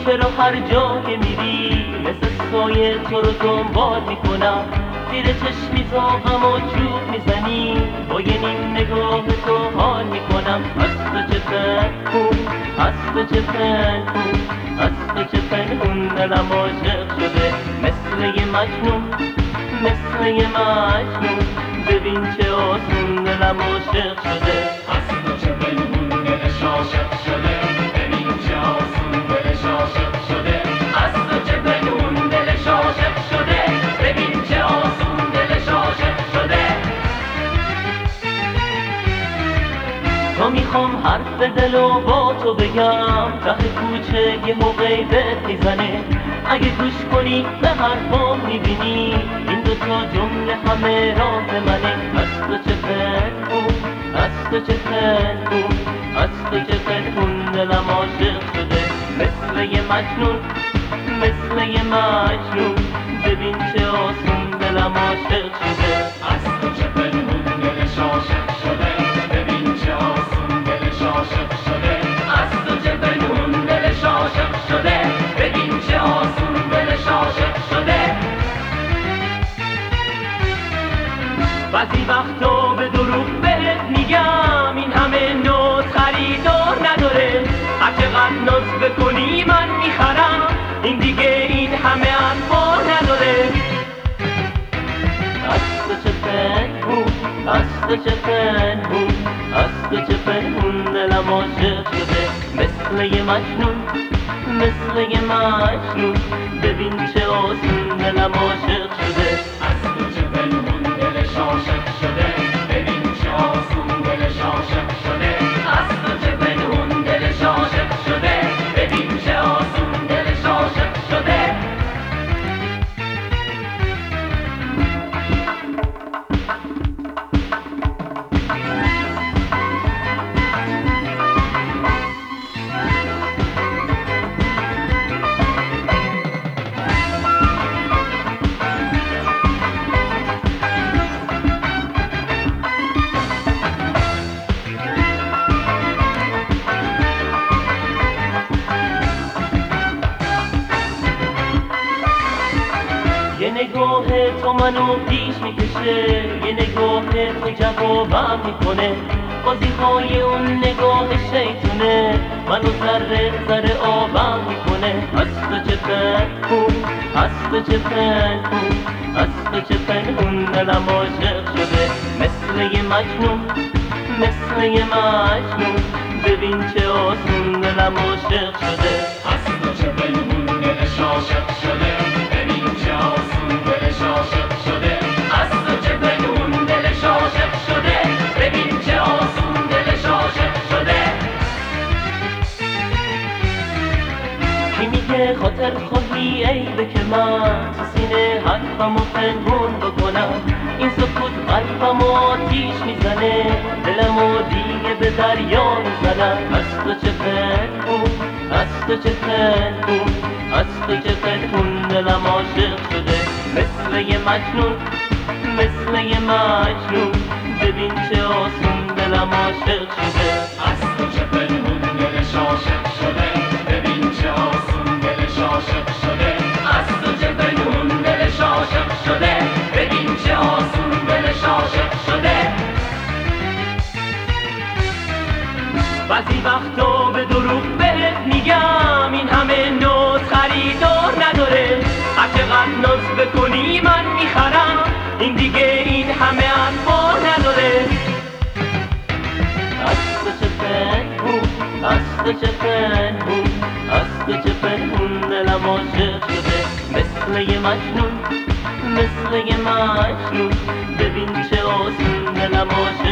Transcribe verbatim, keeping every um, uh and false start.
چرا هر جا که میری مثل سایه تو رو دنبال میکنم، زیر چشمی زاغم و چوب میزنی، با یه نیم نگاه تو حال میکنم. از تو چه پنهون، از تو چه پنهون، از تو چه پنهون، دلم عاشق شده مثل یه مجنون، مثل یه مجنون. ببین چه آسون دلم عاشق شده. از تو چه پنهون دلش عاشق شده، ببین چه آسون دلش عاشق شده. از تو چه پنهون دلش عاشق شده، ببین چه آسون دلش عاشق شده. تا میخوام حرف دلو با تو بگم، ته کوچه یه غیبت میزنه. اگه گوش کنی به حرفام میبینی این دوتا جمله همه راز منه. از تو چه پنهون، از تو چه پنهون، از تو چه پنهون، دلم عاشق شده مثل یه مجنون، مثل یه مجنون. ببین چه آسون دلم عاشق شده. از تو چه پنهون دلش عاشق شده، ببین چه آسون دلش عاشق شده. از تو چه پنهون دلش عاشق شده، ببین چه آسون دلش عاشق شده. بعضی وقتا به دروغ بهت میگم این همه نوز خریدار نداره، هر چقدر ناز بکنی من میخرم، این دیگه این همه انبار نداره. از تو چه پنهون، از تو چه پنهون، از تو چه پنهون، دلم عاشق شده مثل یه مجنون، مثل یه مجنون. ببین چه آسون دلم عاشق شده. از تو چه پنهون دلش عاشق شده، ببین چه آسون دلش عاشق شده. از تو چه پنهون دلش عاشق شده، ببین چه آسون دلش عاشق شده. یه نگاه تو منو پیش میکشه، یه نگاه تو جوابم میکنه. بازی های اون نگاه شیطونه منو ذره ذره آبم میکنه. از تو چه پنهون، از تو چه پنهون، از تو چه پنهون، دلم عاشق شده مثل یه مجنون، مثل یه مجنون. ببین چه آسون دلم عاشق شده. از تو چه پنهون دلش عاشق شده، ببین چه آسون دلش عاشق شده. از تو چه پنهون دلش عاشق شده، ببین چه آسون دلش عاشق شده. کی میگه خاطر خواهی عیبه که من تو سینه حرفمو پنهون بکنم؟ این سکوت قلبمو آتیش میزنه، دلمو دیگه به دریا میزنم. از تو چه پنهون، از تو چه پنهون، از تو چه پنهون، دلم عاشق شده مثل یه مجنون، مثل یه مجنون. ببین چه آسون دلم عاشق شده. از تو چه پنهون دلش عاشق شده، ببین چه آسون دلش عاشق شده. از تو چه پنهون دلش عاشق شده، ببین چه آسون دلش عاشق شده. بعضی وقتا به دروغ بهت میگم این همه ناز خریدار نداره، هر چقدر ناز بکنی من میخرم، این دیگه این همه انبار نداره. از تو چه پنهون، از تو چه پنهون، از تو چه پنهون، دلم عاشق شده مثل یه مجنون، مثل یه مجنون. ببین چه آسون دلم عاشق